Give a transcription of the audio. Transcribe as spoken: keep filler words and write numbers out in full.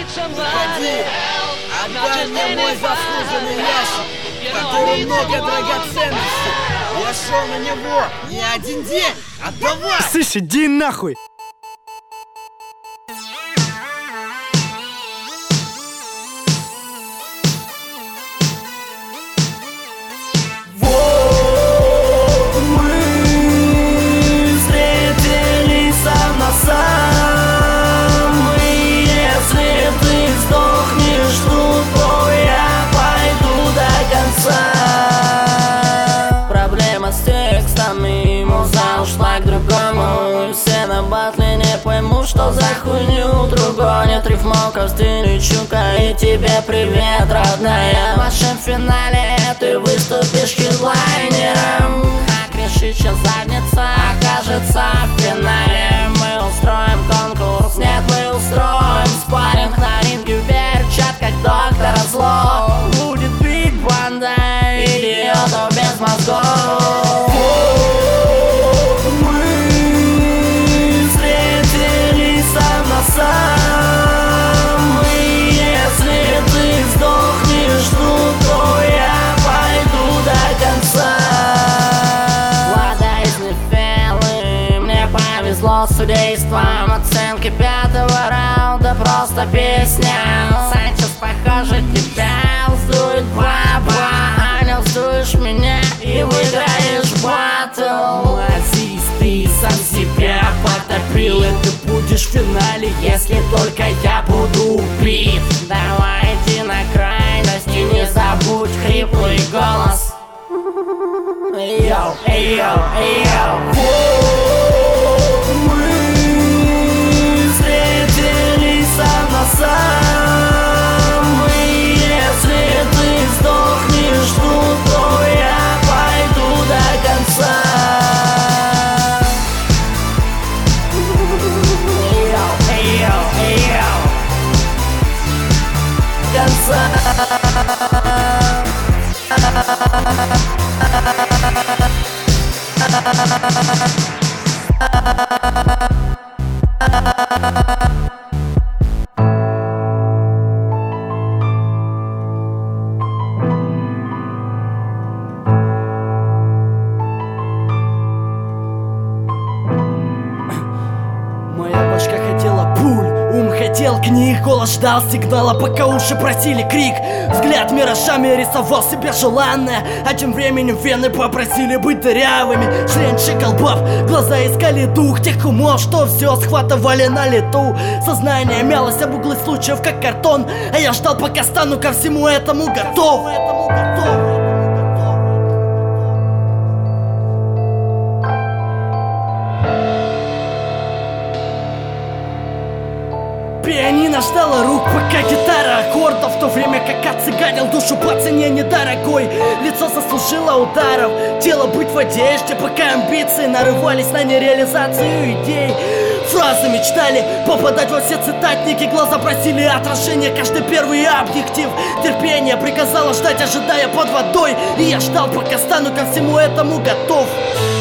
Уходи, отдай мне мой заслуженный ящик, в котором много драгоценностей. Я шел на него не один день. Отдавай! Слышь, иди нахуй! Ушла к другому, и все на батле не пойму, что за хуйню. Другой нет рифмовка в стиле Чука, и тебе привет, родная. В вашем финале ты выступишь хедлайнером. Как решит, что задница окажется в финале. Мы устроим конкурс, нет, мы устроим спарринг на ринге в перчатках доктора Зло. Будет бить банда идиотов без мозгов. С судейством оценки пятого раунда просто песня. Санчес, похоже, тебя вздует баба, а не вздуешь меня и выиграешь батл. Азиз, ты сам себя потопил, и ты будешь в финале, если только я буду убит. Давай иди на крайность и не забудь хриплый голос. Йоу, эй, йоу, эй, йоу. Сам, и если ты сдохнешь тут, то я пойду до конца. Йоу, эй, йоу, эй, йоу. Конца. Хотел книг, голос ждал сигнала, пока уши просили крик. Взгляд миражами рисовал себе желанное, а тем временем вены попросили быть дырявыми. Член чекал баб, глаза искали дух тех умов, что все схватывали на лету. Сознание мялось об углы случаев, как картон, а я ждал, пока стану ко всему этому готов. Пианино ждало рук, пока гитара аккордов, в то время как отцыганил душу по цене недорогой. Лицо заслужило ударов, тело быть в одежде, пока амбиции нарывались на нереализацию идей. Фразы мечтали попадать во все цитатники, глаза просили отражения, каждый первый объектив. Терпение приказало ждать, ожидая под водой, и я ждал, пока стану ко всему этому готов.